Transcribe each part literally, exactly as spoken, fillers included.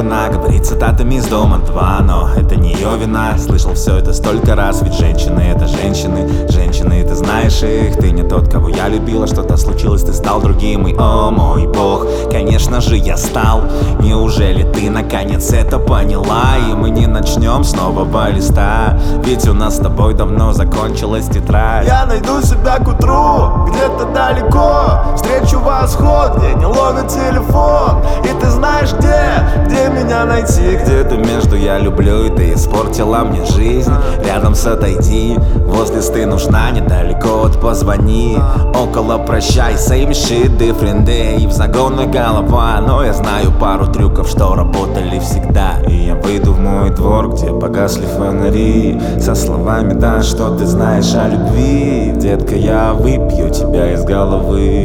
вина, говорит цитатами из Дома два. Но это не ее вина, слышал все это столько раз. Ведь женщины это женщины, женщины, ты знаешь их. Ты не тот, кого я любила, что-то случилось, ты стал другим. И о мой бог, конечно же я стал. Неужели ты наконец это поняла? И мы не начнем с нового листа, ведь у нас с тобой давно закончилась тетрадь. Я найду себя к утру, где-то далеко. Встречу восход, где не ловит телефон. И ты знаешь где, где меня найти. Где-то между я люблю и ты испортила мне жизнь. Рядом с отойди, возле ты нужна, недалеко от позвони. Около прощай, same shit, different day. В загонной голова, но я знаю пару трюков, что работали всегда. И я выйду в мой двор, где погасли фонари, со словами да, что ты знаешь о любви. Детка, я выпью тебя из головы,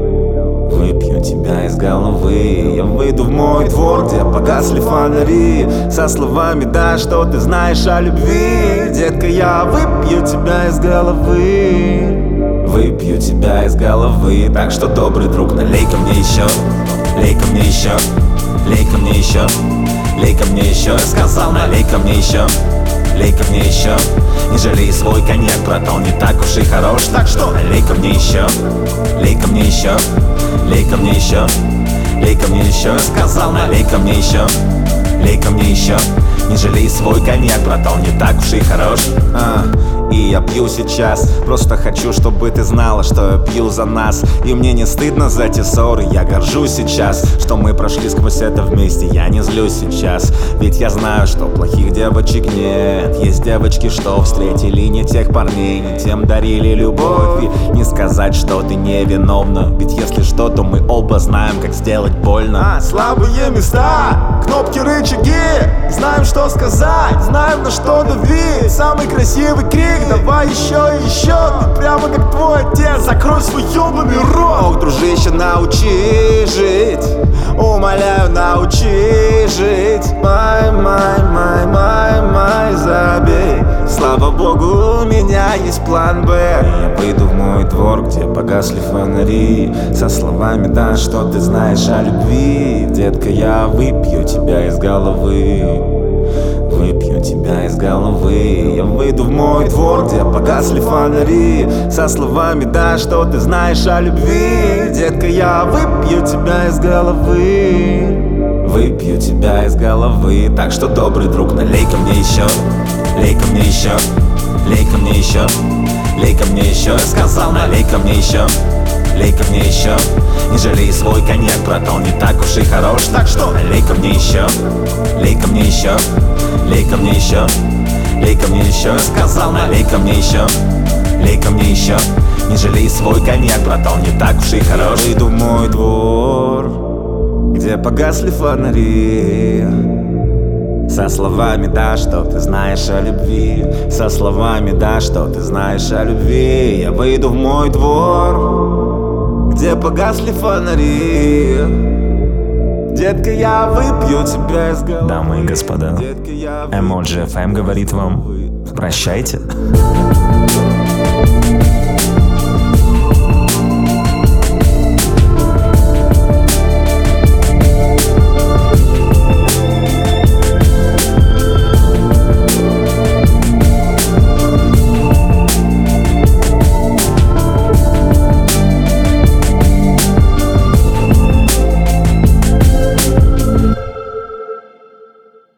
выпью тебя из головы. Я выйду в мой двор, где погасли фонари, со словами да, что ты знаешь о любви. Детка, я выпью тебя из головы, выпью тебя из головы. Так что, добрый друг, налей-ка мне еще, лей-ка мне еще, лей-ка мне еще, лей-ка мне еще. Я сказал, налей-ка мне еще, лей-ка мне еще. Не жалей свой коньяк, братан, не так уж и хорош. Так что налей-ка мне еще, лей-ка мне еще, лей-ка мне еще, лей-ка мне еще. Я сказал, налей-ка мне еще, лей-ка мне еще. Не жалей свой коньяк, братан, не так уж и хорош. а. И я пью сейчас, просто хочу, чтобы ты знала, что я пью за нас. И мне не стыдно за те ссоры, я горжусь сейчас, что мы прошли сквозь это вместе. Я не злюсь сейчас, ведь я знаю, что плохих девочек нет. Есть девочки, что встретили не тех парней, не тем дарили любовь. И не сказать, что ты невиновна, ведь если что, то мы оба знаем, как сделать больно. а, Слабые места, кнопки, рычаги. Знаем, что сказать, знаем, на что давить. Самый красивый крик, давай еще и еще. Ты прямо как твой отец, закрой свой ёбаный рот. Ох, дружище, научи жить, умоляю, научи жить. Май, май, май, май, май, забей. Слава богу, у меня есть план Б. Я выйду в мой двор, где погасли фонари, со словами да, что ты знаешь о любви. Детка, я выпью тебя из головы, выпью тебя из головы. Я выйду в мой двор, где погасли фонари, со словами да, что ты знаешь о любви. Детка, я выпью тебя из головы, выпью тебя из головы. Так что, добрый друг, налей-ка мне еще, лей-ка мне еще, лей-ка мне еще, лей-ка мне еще. Я сказал, налей-ка мне еще, лей-ка мне еще. Не жалей свой коньяк, братан, не так уж и хорош. Так что налей-ка мне еще, лей-ка мне еще, лей-ка мне еще, лей-ка мне еще. Я сказал, налей-ка мне еще, лей-ка мне еще. Не жалей свой коньяк, братан, не так уж и хорош. Иду в мой двор, где погасли фонари, со словами да, что ты знаешь о любви, со словами да, что ты знаешь о любви. Я выйду в мой двор, где погасли фонари. Детка, я выпью тебя из головы. Дамы и господа, Эмоджи эф эм говорит вам прощайте.